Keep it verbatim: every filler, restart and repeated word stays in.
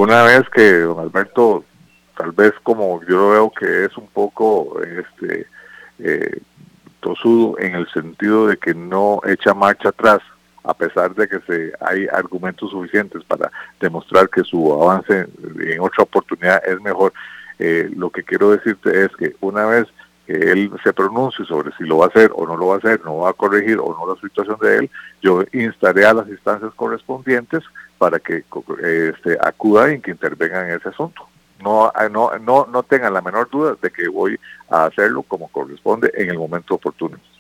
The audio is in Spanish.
una vez que don Alberto, tal vez como yo lo veo que es un poco este eh, tosudo en el sentido de que no echa marcha atrás, a pesar de que se hay argumentos suficientes para demostrar que su avance en otra oportunidad es mejor, eh, lo que quiero decirte es que una vez que él se pronuncie sobre si lo va a hacer o no lo va a hacer, no va a corregir o no la situación de él, yo instaré a las instancias correspondientes para que este, acudan y que intervengan en ese asunto. No, no, no, no tengan la menor duda de que voy a hacerlo como corresponde en el momento oportuno.